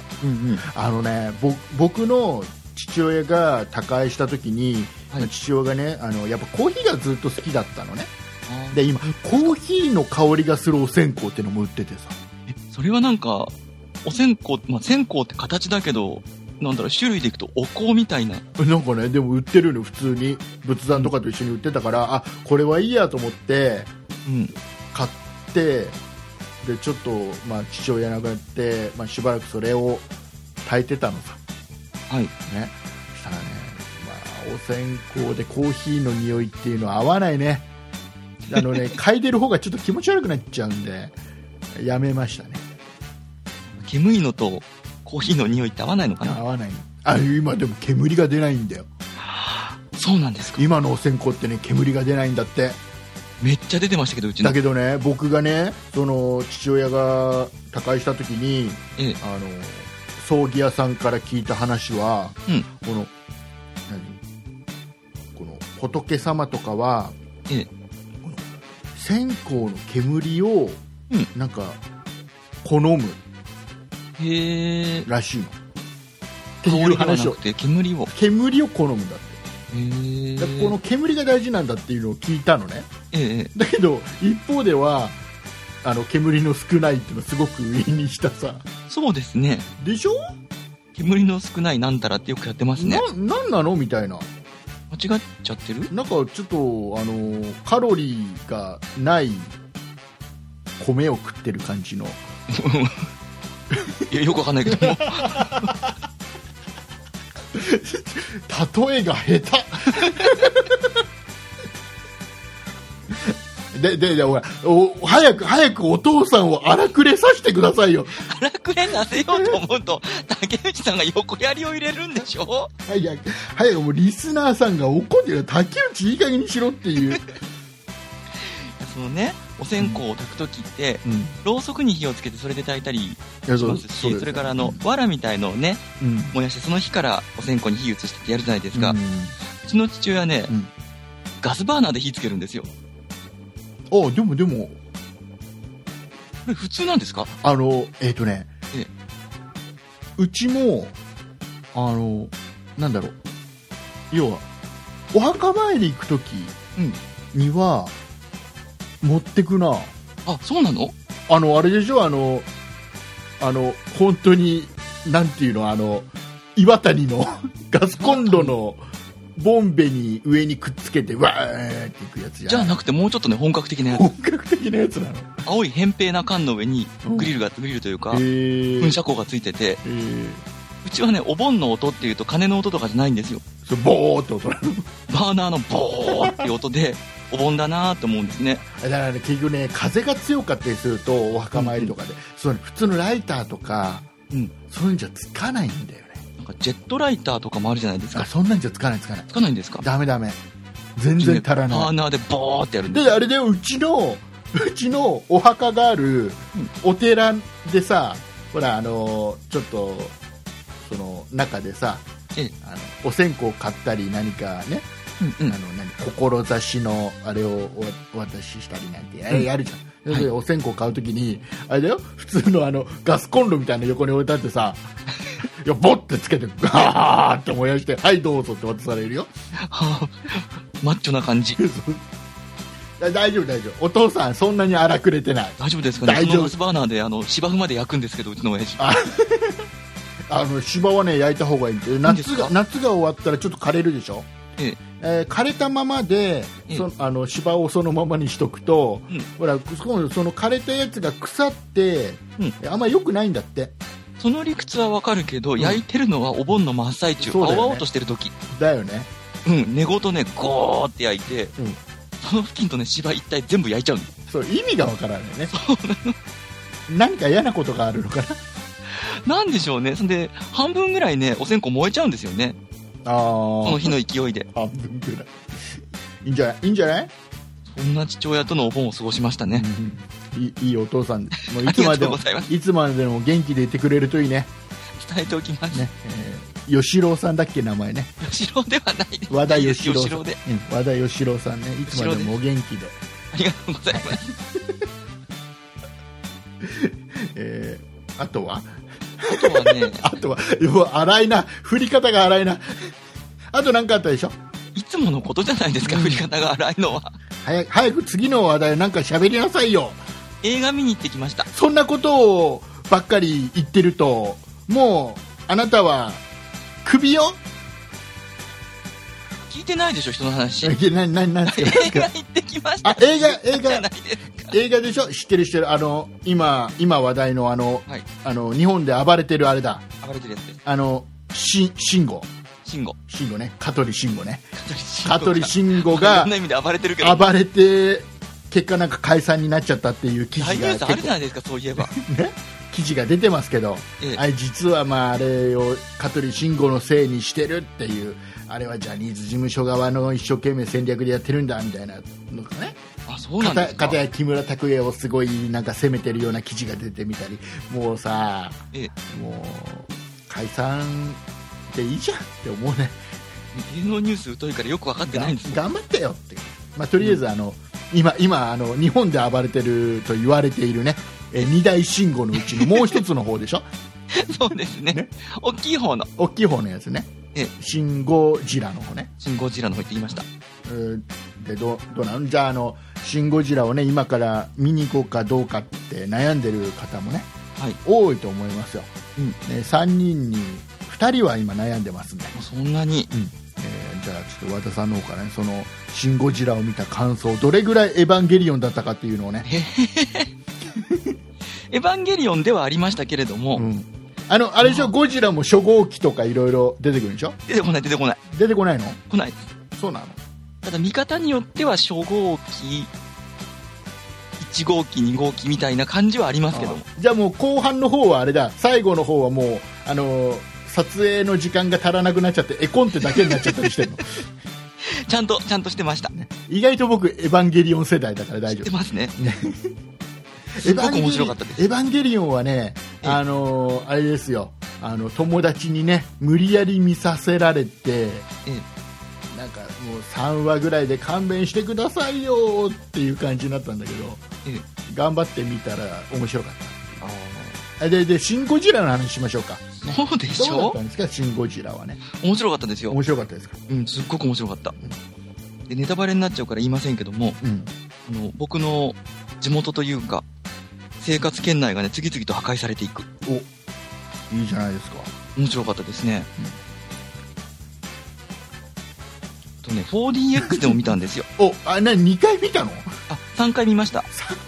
僕の父親が他界した時に、父親がねやっぱコーヒーがずっと好きだったのね。で今コーヒーの香りがするお線香っていうのも売っててさ。
それはなんかお線香、線香って形だけど種類でいくとお香みたいな。
なんかねでも売ってるの普通に仏壇とかと一緒に売ってたから、これはいいやと思って、買ってでちょっと父親亡くなって、しばらくそれを炊いてたのさ。そしたらね、お線香でコーヒーの匂いっていうのは合わないね。 嗅いでる方がちょっと気持ち悪くなっちゃうんでやめましたね。
煙いのとコーヒーの匂いって合わないのかな。
合わない。今でも煙が出ないんだよ。
そうなんですか。
今のお線香ってね、煙が出ないんだって。
めっちゃ出てましたけど、うちの。
だけどね、僕がね、その父親が他界した時に、葬儀屋さんから聞いた話は、この仏様とかは、この線香の煙をなんか好むらしいの。っていう話を。
煙を
好むんだって。だからこの煙が大事なんだっていうのを聞いたのね。だけど一方では煙の少ないっていうのをすごく上にしたさ。
そうですね。
でしょ。
煙の少ないなんたらってよくやってますね。
なんなのみたいな。
間違っちゃってる。
なんかちょっとカロリーがない米を食ってる感じの
いや、よくわかんないけども
例えが下手でほら早くお父さんを荒くれさせてくださいよ。
荒くれさせようと思うと竹内さんが横槍を入れるんでしょ。
早くもうリスナーさんが怒ってる。竹内いい加減にしろっていう
そのね、お線香を焚くときって、ろうそくに火をつけてそれで焚いたりしますし、それから藁みたいのをね、燃やしてその火からお線香に火移してってやるじゃないですか。うちの父親ね、ガスバーナーで火つけるんですよ。
でもこ
れ普通なんですか。
うちもなんだろう、要はお墓参り行くときには持ってくな。
そうなの。
あれでしょ、本当になんていうの、岩谷のガスコンロのボンベに上にくっつけてわーっていくやつ
じゃなくて、もうちょっとね、本格的なやつ。
本格的なやつなの。
青い扁平な缶の上にグリルというか噴射口がついてて、うちはね、お盆の音っていうと鐘の音とかじゃないんですよ。
ボーって音なの。
バーナーのボーっていう音でお盆だなと思うんですね。
だからね、結局ね、風が強かったりするとお墓参りとかで、普通のライターとか、そういうんじゃつかないんだよね。
なんかジェットライターとかもあるじゃないですか。
そんなんじゃつかない。
つかないんですか。
ダメ全然足らない。
バーナーでボーってやるんです。
であれでうちのお墓があるお寺でさ、ほらちょっとその中でさ、お線香買ったり何かね、志のあれをお渡ししたりなんてやるじゃん。でお線香買うときにあれだよ、普通のガスコンロみたいな横に置いてあってさいやボッてつけてガーって燃やして、はいどうぞって渡されるよ。
マッチョな感じ。
大丈夫。お父さんそんなに荒くれてない。
大丈夫ですかね。そのガスバーナーで芝生まで焼くんですけど、うちの親父。
芝はね焼いた方がいいんで、夏が終わったらちょっと枯れるでしょ。枯れたままで芝をそのままにしとくと、ほらその枯れたやつが腐って、あんまり良くないんだって。
その理屈はわかるけど、焼いてるのはお盆の真っ最中、青々としてる時
だよね。
根ごとねゴーって焼いて、その付近とね芝一体全部焼いちゃうの。
そう意味がわからないね。何か嫌なことがあるのかな。
なんでしょうね。そんで半分ぐらいねお線香燃えちゃうんですよね。その火の勢いで
半分ぐらい。いいんじゃない。
そんな父親とのお盆を過ごしましたね。
いいお父さん。もういつまでも元気でいてくれるといいね。
伝えておきますね。
吉郎さんだっけ、名前ね。
吉郎ではないです。
和田吉郎
さんで。
和田吉郎さんね。いつまでもお元気で。
ありがとうございます。
あとは
ね。
あとは荒いな。振り方が荒いな。あと何かあったでしょ。
いつものことじゃないですか、振り方が荒いのは。
早く次の話題なんか喋りなさいよ。
映画見に行ってきました。
そんなことをばっかり言ってると、もうあなたはクビよ。
聞いてないでしょ、人の話。
何
映画行ってきました。
映画でしょ。知ってる今話題の日本で暴れてるあれだ。
暴れてるやつです。
慎吾ね。香取慎吾ね。香取慎吾が
いろんな意味で暴れてるけど。
暴れて結果なんか解散になっちゃったっていう記
大
事が
ニュースあるじゃないですか、そういえば。
ね、記事が出てますけど、実はあれを香取慎吾のせいにしてるっていう、あれはジャニーズ事務所側の一生懸命戦略でやってるんだみたいなのがね、
あ、そうなんですか。
片や木村拓哉をすごいなんか責めてるような記事が出てみたり、もうさ、もう解散でいいじゃんって思うね。
芸能ニュース疎いからよく分かってないんですよ。
頑張ってよって、とりあえず今日本で暴れてると言われているね、二大信号のうちのもう一つの方でしょ
そうですね。大きい方の
やつね。シン・ゴジラの方ね。
シン・ゴジラの方って言いました。
でどうなの？じゃあシン・ゴジラをね、今から見に行こうかどうかって悩んでる方もね、多いと思いますよ。3人に2人は今悩んでますんで。
そんなに。
じゃあちょっと和田さんの方からね、そのシン・ゴジラを見た感想、どれぐらいエヴァンゲリオンだったかっていうのをね。
エヴァンゲリオンではありましたけれども、
あれでしょ、ゴジラも初号機とかいろいろ出てくるんでしょ。
出てこない。
出てこないの？
来ない。
そうなの。
ただ見方によっては初号機、1号機、2号機みたいな感じはありますけども。
じゃあもう後半の方はあれだ、最後の方はもう撮影の時間が足らなくなっちゃって絵コンテだけになっちゃったりしてるの。
ちゃんとしてました。
意外と僕エヴァンゲリオン世代だから大丈夫。
知ってますね。すごく面白かったです。
エヴァンゲリオンはね、あれですよ、友達にね無理やり見させられて、なんかもう3話ぐらいで勘弁してくださいよっていう感じになったんだけど、頑張ってみたら面白かった。でシン・ゴジラの話しましょうか。
そうでしょ。
どうだったんですか、シン・ゴジラはね。
面白かったですよ。
面白かったですか。
すっごく面白かった。でネタバレになっちゃうから言いませんけども、僕の地元というか生活圏内がね次々と破壊されていく。い
いじゃないですか。
面白かったですね。4DX でも見たんですよ。
2回見たの
？3回見ました。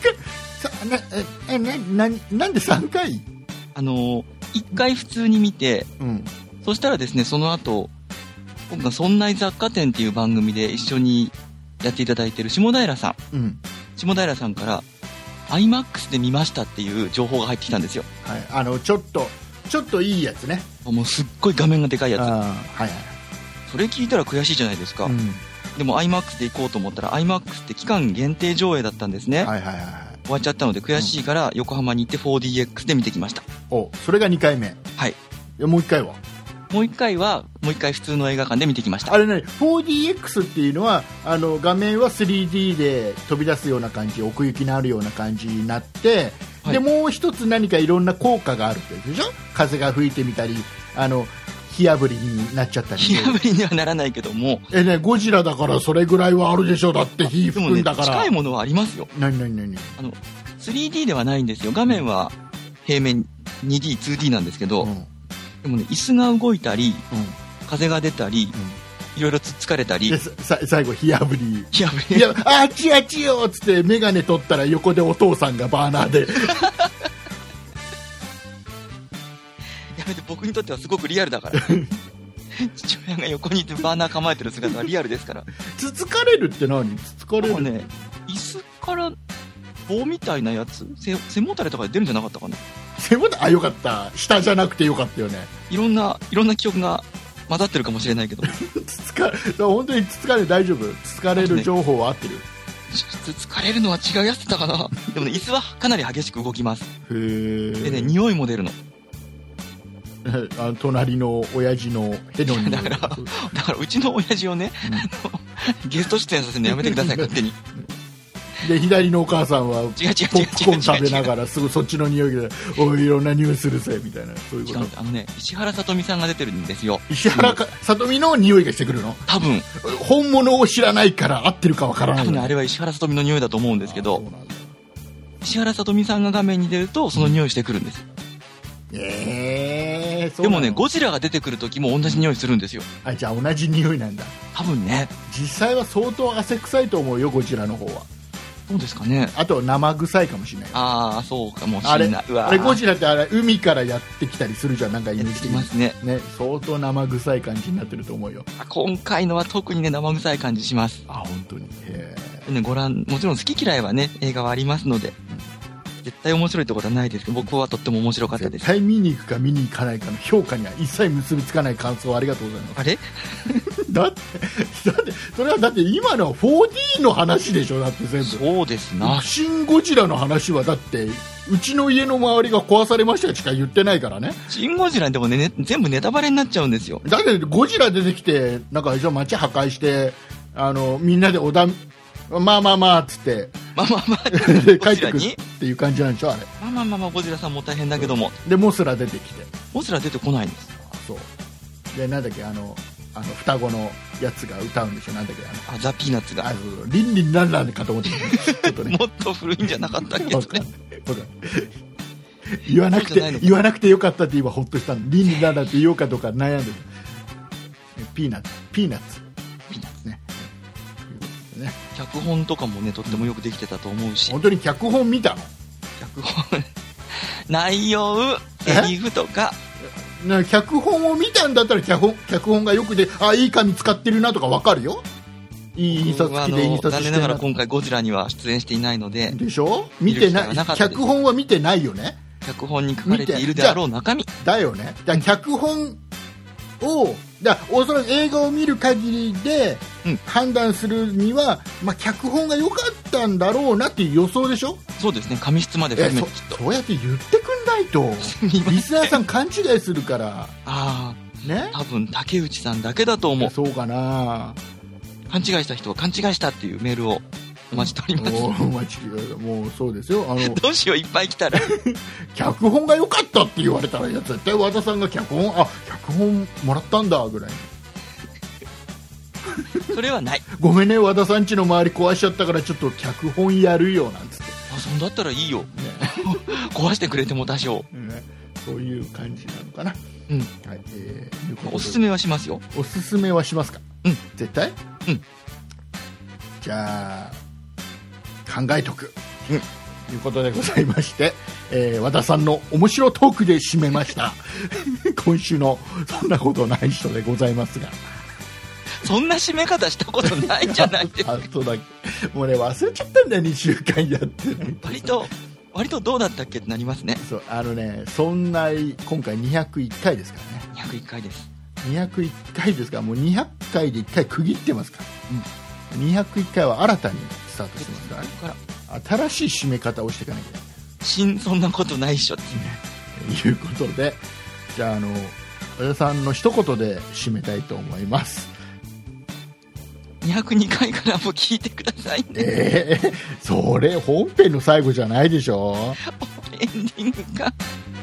なんで3回
？1回普通に見て、そしたらですね、その後僕がそんない雑貨店っていう番組で一緒にやっていただいてる下平さん、下平さんから IMAX で見ましたっていう情報が入ってきたんですよ。
ちょっといいやつね。
もうすっごい画面がでかいやつ。それ聞いたら悔しいじゃないですか。でも IMAX で行こうと思ったら IMAX って期間限定上映だったんですね。終わっちゃったので悔しいから横浜に行って 4DX で見てきました。
それが2回目。もう1回は
もう1回普通の映画館で見てきました。
あれね、4DX っていうのは画面は 3D で飛び出すような感じ、奥行きのあるような感じになって、でもう一つ何かいろんな効果があるってやつでしょ。風が吹いてみたり火あぶりになっちゃったり。
火あぶりにはならないけども、
ゴジラだからそれぐらいはあるでしょ。だって火吹くんだから。
近いものはありますよ。
何
3D ではないんですよ。画面は平面 2D、2D なんですけど、でもね、椅子が動いたり、風が出たり、いろいろつっつかれたり。
最後火あぶり。あっちあっちよっつってメガネ取ったら横でお父さんがバーナーで。
やめて、僕にとってはすごくリアルだから。父親が横にいてバーナー構えてる姿はリアルですから。
つつかれるって何？つつかれる
ね、椅子から棒みたいなやつ、背もたれとかで出るんじゃなかったかな。
背もたれ、よかった。下じゃなくてよかったよね。
いろんな記憶が混ざってるかもしれないけど。
本当につつかれる、大丈夫？つつかれる情報は合ってる？
つつかれるのは違うやつだかな。でもね、椅子はかなり激しく動きます。でね、匂いも出るの。
隣の親父のヘドに。
だからうちの親父をね、ゲスト出演させるのやめてください、勝手に。
で左のお母さんはポップコーン食べながらすぐそっちの匂いでいろんな匂いするぜみたいな、そういうこと。
石原さとみさんが出てるんですよ。
石原さとみの匂いがしてくるの？多分本物を知らないから合ってるかわからない。
多分あれは石原さとみの匂いだと思うんですけど、石原さとみさんが画面に出るとその匂いしてくるんです。でもね、ゴジラが出てくる時も同じ匂いするんですよ。
じゃあ同じ匂いなんだ。
多分ね。
実際は相当汗臭いと思うよ、ゴジラの方は。
そうですかね。
あと生臭いかもしれない。
ああ、そうかもしれない。
あれゴジラってあれ海からやってきたりするじゃん、なんかイメージ的に。
やってきますね。
ね、相当生臭い感じになってると思うよ。
今回のは特にね、生臭い感じします。
あ、本当に。
ね、もちろん好き嫌いはね、映画はありますので、絶対面白いってことはないですけど、僕はとっても面白かったです。
絶対見に行くか見に行かないかの評価には一切結びつかない感想をありがとうございます。
あれ
だってそれはだって今の 4D の話でしょ、だって全部。
そうですな。
シン・ゴジラの話はだってうちの家の周りが壊されましたしか言ってないからね。
シン・ゴジラでもね、全部ネタバレになっちゃうんですよ。
だけどゴジラ出てきてなんか街破壊してみんなでまあっつって
まあ
帰ってくるっていう感じなんでしょ、あれ。
まあゴジラさんも大変だけども。
でモスラ出てきて。
モスラ出てこないんです。
そうで、なんだっけ、双子のやつが歌うんでしょ、なんだっけ、
ザ・ピーナッツが。
リンリンランランかと思ってちょっと、ね、
もっと古いんじゃなかったっけ、それ。
言わなくてよかったって今ほっとしたの。リンリンランランって言おうかどうか悩んでる。ピーナッツね。
脚本とかもね、とってもよくできてたと思うし。
本当に脚本見たの？
脚本内容、セリフとか。
脚本を見たんだったら脚本がよくで、いい紙使ってるなとかわかるよ。いい印刷機で印刷してるな。
残念ながら今回ゴジラには出演していないので。
でしょ？見てない。脚本は見てないよね。
脚本に書かれているであろう中身。
だよね。脚本をおそらく映画を見る限りで判断するには、脚本が良かったんだろうなっていう予想でしょ。
そうですね、紙質まで含めてきっと
そうやって言ってくんないとリスナーさん勘違いするから。
ね、多分竹内さんだけだと思う。
そうかな。
勘違いした人は勘違いしたっていうメールをお待ちしております。
もうそうですよ。
どうしよう、いっぱい来たら
脚本が良かったって言われたら、絶対和田さんが脚本もらったんだぐらい
それはない。
ごめんね、和田さん家の周り壊しちゃったからちょっと脚本やるよなんつって。
そんだったらいいよ、ね、壊してくれても多少、
そういう感じなのかな。はい、
おすすめはしますよ。
おすすめはしますか？絶対？じゃあ考えとく、ということでございまして、和田さんの面白トークで締めました今週のそんなことない人でございますが、
そんな締め方したことないじゃないですか
そうだもうね、忘れちゃったんだよ、2週間やってない
割とどうだったっけってなりますね。
そうそんな今回201回ですからね。
201回です。
201回ですから、もう200回で1回区切ってますから、201回は新たにスタートしてますからね。新しい締め方をしていかなきゃいけない。
そんなことないっしょって
いうことで、じゃあ和田さんの一言で締めたいと思います。
202回からも聞いてくださいね。
それ本編の最後じゃないでしょ。
エンディングか。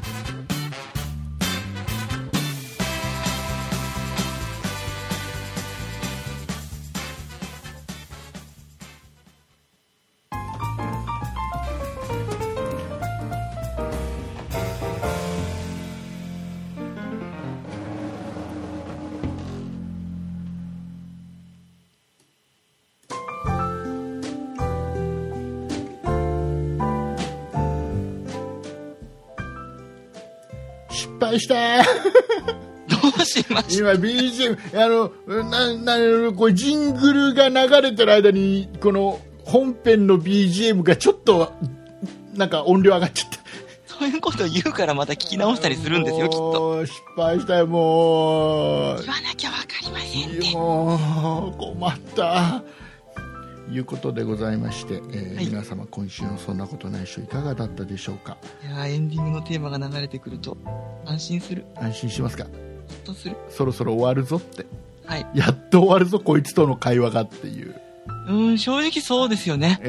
失敗した
どうしました？
今 BGM これジングルが流れてる間にこの本編の BGM がちょっとなんか音量上がっちゃった。
そういうことを言うからまた聞き直したりするんですよ、きっと。
失敗したよ、もう。
言わなきゃわかりませんって。
もう困ったいうことでございまして、皆様今週のそんなことないっしょいかがだったでしょうか。
いやエンディングのテーマが流れてくると安心する。
安心しますか？
ほっとする。
そろそろ終わるぞって、
や
っと終わるぞこいつとの会話がっていう。
正直そうですよね。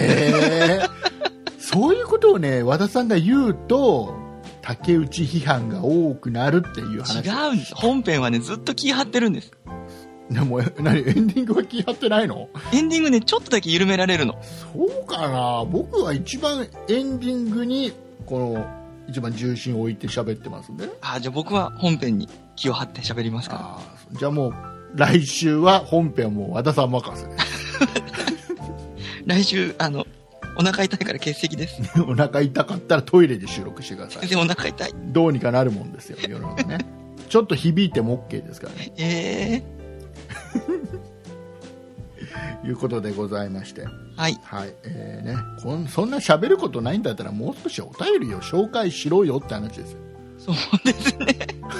そういうことをね、和田さんが言うと竹内批判が多くなるっていう話。
違うんです。本編はね、ずっと気張ってるんです。
でもエンディングは気張ってないの？
エンディングね、ちょっとだけ緩められるの。
そうかな。僕は一番エンディングにこの一番重心を置いて喋ってますんでね。
じゃあ僕は本編に気を張って喋りますから。
じゃあもう来週は本編はもう和田さん任せ。
来週お腹痛いから欠席です。
お腹痛かったらトイレで収録してください。
先生お腹痛い。
どうにかなるもんですよ、世の中ね。ちょっと響いても OK ですからね。いうことでございまして。
はい。
はい。ね、そんな喋ることないんだったらもう少しお便りを紹介しろよって話ですよ。
そうですね。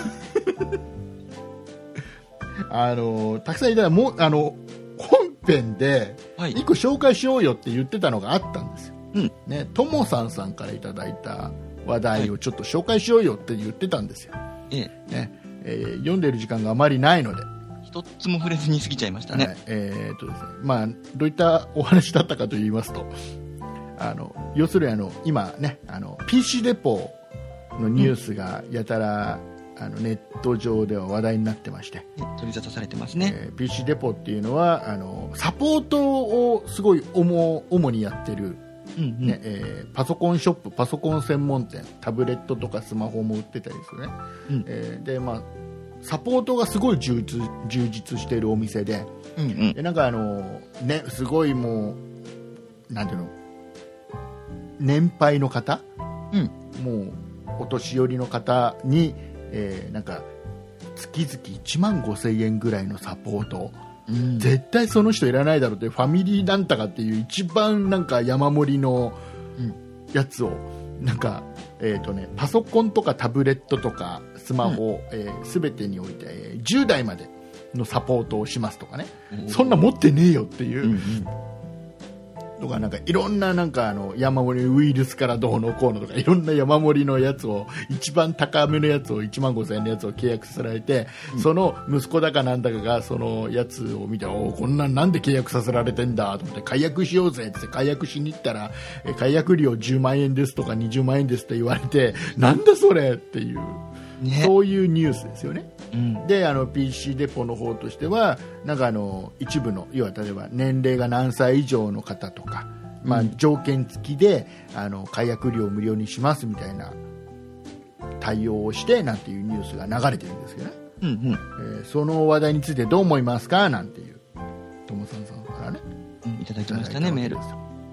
たくさんいただもう、本編で、一個紹介しようよって言ってたのがあったんですよ。
うん。
ね、ともさんさんからいただいた話題をちょっと紹介しようよって言ってたんですよ。ね、読んでる時間があまりないので。
一つも触れずに過ぎちゃいましたね。はい、
ですね。まあ、どういったお話だったかと言いますと、要するに今ね、PC デポのニュースがやたら、ネット上では話題になってまして、
取り沙汰されてますね。
PC デポっていうのはサポートをすごい主にやってる、ね、パソコンショップ、パソコン専門店、タブレットとかスマホも売ってたりするね。で、まあ、サポートがすごい充実しているお店で、でなんかね、すごいもうなんていうの、年配の方、もうお年寄りの方に、なんか月々1万5000円ぐらいのサポート、絶対その人いらないだろうってファミリーなんたかっていう一番なんか山盛りのやつをなんか、パソコンとかタブレットとかスマホ、全てにおいて、10代までのサポートをしますとかね、そんな持ってねえよっていう、とか、なんかいろんななんか山盛りウイルスからどうのこうのとかいろんな山盛りのやつを、一番高めのやつを1万5000円のやつを契約させられて、その息子だかなんだかがそのやつを見て、こんなんで契約させられてんだと思って解約しようぜって解約しに行ったら、解約料10万円ですとか20万円ですって言われて、なんだそれっていう、そういうニュースですよね。でPC デポの方としてはなんか一部の、要は例えば年齢が何歳以上の方とか、まあ、条件付きで解約料を無料にしますみたいな対応をしてなんていうニュースが流れてるんですけどね、その話題についてどう思いますかなんていうともさんからね、
いただきましたね、メール。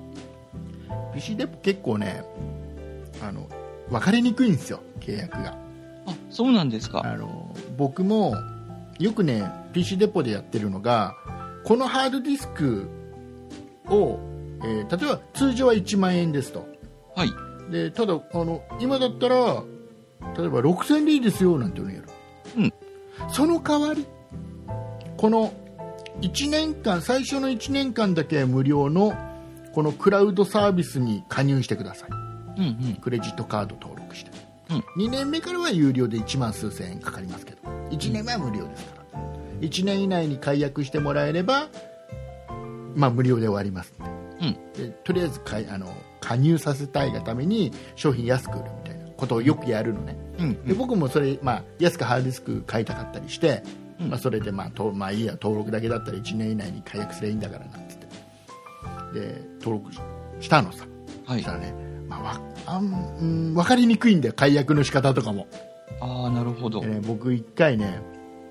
PC デポ結構ね分かりにくいんですよ、契約が。
あ、そうなんですか。
僕もよくね PC デポでやってるのが、このハードディスクを、例えば通常は1万円ですと、でただ今だったら例えば6000円でいいですよなんていうのをやる、その代わりこの1年間、最初の1年間だけ無料のこのクラウドサービスに加入してください、クレジットカード登録して、2年目からは有料で1万数千円かかりますけど、1年目は無料ですから、1年以内に解約してもらえれば、まあ、無料で終わりますので、でとりあえず加入させたいがために商品安く売るみたいなことをよくやるのね、で僕もそれ、まあ、安くハードディスク買いたかったりして、まあ、それで、まあいいや、登録だけだったら1年以内に解約すればいいんだからなんつってで登録したのさ、そしたらね、分かりにくいんだよ、解約の仕方とかも。
なるほど。
僕一回ね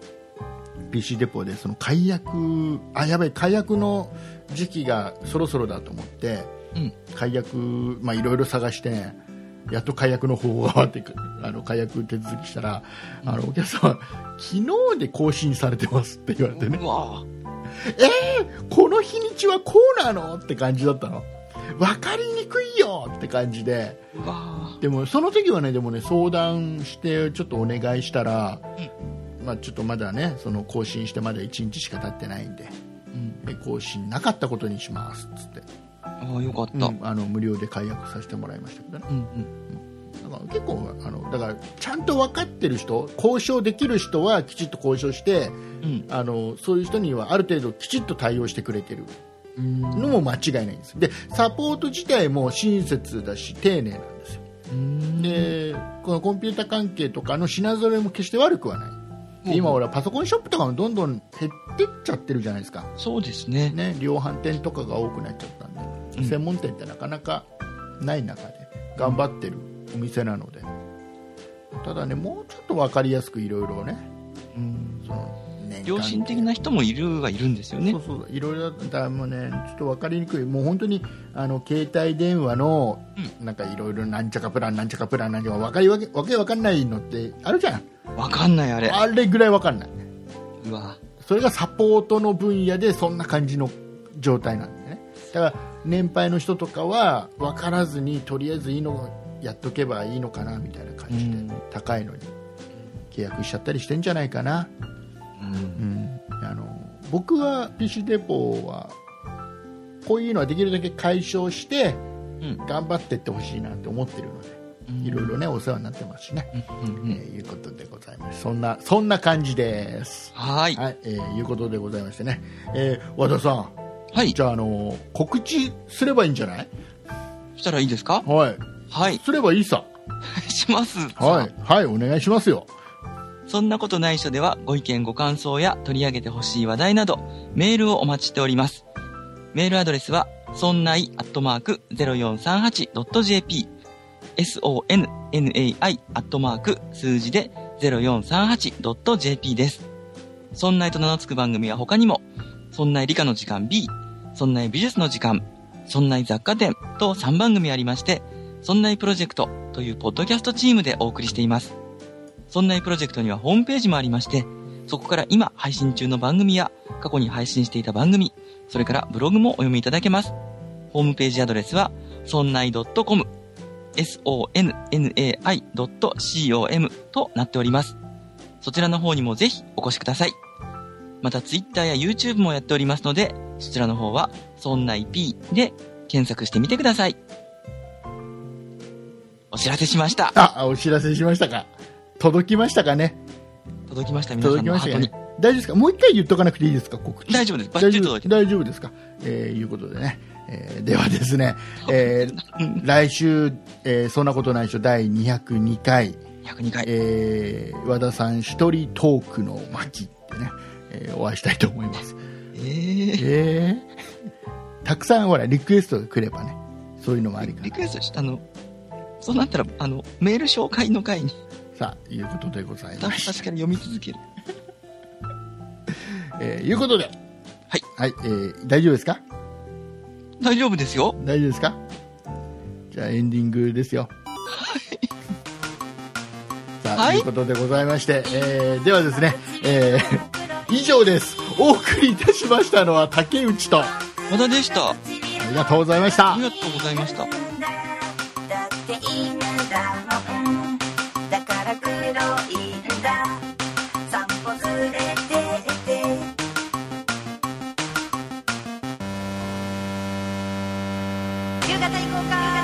PC デポでその解約、やばい、解約の時期がそろそろだと思って、解約、いろいろ探してね、やっと解約の方法があって解約手続きしたら、お客様昨日で更新されてますって言われてね、この日にちはこうなのって感じだったの。分かりにくいよって感じで、でもその時はね、相談してちょっとお願いしたら、ちょっとまだね、その更新してまだ1日しか経ってないんで、更新なかったことにしますっつって、
よかった、
無料で解約させてもらいましたけどね、だから結構だからちゃんと分かってる人、交渉できる人はきちっと交渉して、そういう人にはある程度きちっと対応してくれてるのも間違いないんです。でサポート自体も親切だし丁寧なんですよ。でこのコンピュータ関係とかの品揃えも決して悪くはない。今俺はパソコンショップとかもどんどん減ってっちゃってるじゃないですか。
そうですね。
量販店とかが多くなっちゃったんで、専門店ってなかなかない中で頑張ってるお店なので、ただね、もうちょっと分かりやすくいろいろね、その
良心的な人もいるんですよね。
そうそう、いろいろだもうね、ちょっと分かりにくい、もう本当に携帯電話の、なんかいろいろなんちゃかプランなんちゃかプランなんちゃかわけ分かんないのってあるじゃん。
分かんない、あれ
ぐらい分かんない。
うわ、
それがサポートの分野でそんな感じの状態なんでね。だから年配の人とかは分からずにとりあえずいいのやっとけばいいのかなみたいな感じで、高いのに契約しちゃったりしてんじゃないかな。僕は PC デポはこういうのはできるだけ解消して頑張っていってほしいなって思ってるので、いろいろねお世話になってますしね、いうことでございます。そんな感じです。
はい、
いうことでございましてね、和田さん、
はい、
じゃあ告知すればいいんじゃない？
したらいいですか？
はい、
はい、
すればいいさ。
します。
はいはい、お願いしますよ。
そんなことない人ではご意見ご感想や取り上げてほしい話題などメールをお待ちしております。メールアドレスはそんない@0438.jp sonnai@ 数字で 0438.jp です。そんないと名の付く番組は他にもそんない理科の時間 B、そんない美術の時間、そんない雑貨店と3番組ありまして、そんないプロジェクトというポッドキャストチームでお送りしています。そんないプロジェクトにはホームページもありまして、そこから今配信中の番組や過去に配信していた番組、それからブログもお読みいただけます。ホームページアドレスはそんない .com sonnai.com となっております。そちらの方にもぜひお越しください。また Twitter や YouTube もやっておりますので、そちらの方はそんない P で検索してみてください。お知らせしました。
お知らせしましたか。届きましたかね。
届きました。皆さんのハートに。
大丈夫ですか。もう一回言っとかなくていいですか。告知。
大丈夫です。バッチリ届いて
大丈夫ですか。いうことでね、ではですね、来週、そんなことない人第202回、和田さん一人トークの巻ってね、お会いしたいと思います。たくさんほらリクエストが来ればね、そういうのもありかな。
リクエストしたそうなったらメール紹介の回に
さあいうことでございます。
確かに読み続ける。
いうことで、
はい
はい、大丈夫ですか？
大丈夫ですよ。
大丈夫ですか？じゃあエンディングですよ。さあ、いうことでございまして、ではですね、以上です。お送りいたしましたのは竹内と
和田でした。
ありがとうございました。
ありがとうございました。
夕方行こうか。